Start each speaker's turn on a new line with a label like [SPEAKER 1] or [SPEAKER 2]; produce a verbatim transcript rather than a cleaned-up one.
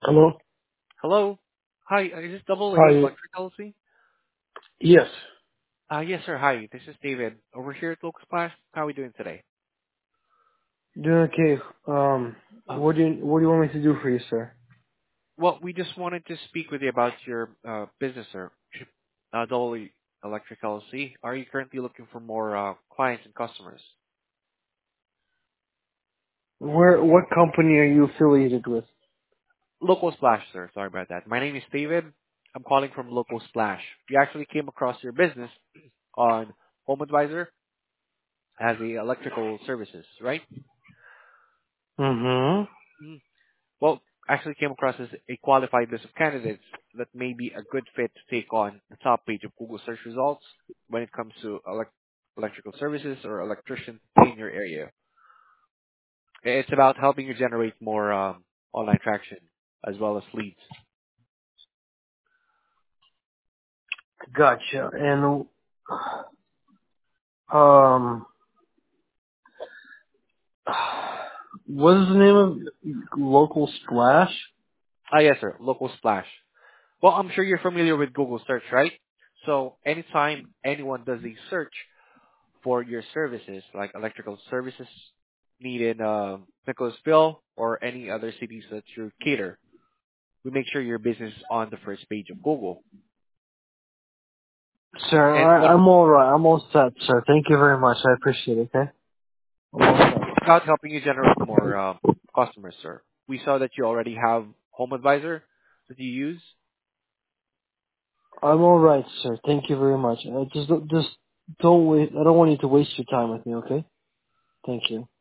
[SPEAKER 1] Hello?
[SPEAKER 2] Hello. Hi, uh, is this Double A
[SPEAKER 1] Hi.
[SPEAKER 2] Electric L L C?
[SPEAKER 1] Yes.
[SPEAKER 2] Uh, yes, sir. Hi, this is David over here at Local Splash. How are we doing today?
[SPEAKER 1] Doing okay. Um,
[SPEAKER 2] Uh,
[SPEAKER 1] what do you what do you want me to do for you, sir?
[SPEAKER 2] well, we just wanted to speak with you about your uh, business, sir. Uh, Double A Electric L L C. Are you currently looking for more uh, clients and customers?
[SPEAKER 1] Where what company are you affiliated with?
[SPEAKER 2] Local Splash, sir. Sorry about that. My name is David. I'm calling from Local Splash. We actually came across your business on Home Advisor as the electrical services, right?
[SPEAKER 1] Mm-hmm.
[SPEAKER 2] Mhm. Well, actually came across as a qualified list of candidates that may be a good fit to take on the top page of Google search results when it comes to elect- electrical services or electrician in your area. It's about helping you generate more um, online traction as well as leads.
[SPEAKER 1] Gotcha. And um, what is the name of local splash?
[SPEAKER 2] Ah, yes, sir. Local Splash. Well, I'm sure you're familiar with Google search, right? So anytime anyone does a search for your services, like electrical services needed uh, Nicholasville or any other cities that you cater, we make sure your business is on the first page of Google.
[SPEAKER 1] Sir,
[SPEAKER 2] And
[SPEAKER 1] I,
[SPEAKER 2] what
[SPEAKER 1] I'm all right. I'm all set, sir. Thank you very much. I appreciate it. Okay. I'm all set.
[SPEAKER 2] it's about helping you generate more uh, customers, sir. We saw that you already have Home Advisor that you use.
[SPEAKER 1] I'm all right, sir. Thank you very much. I just just don't wait. I don't want you to waste your time with me. Okay. Thank you.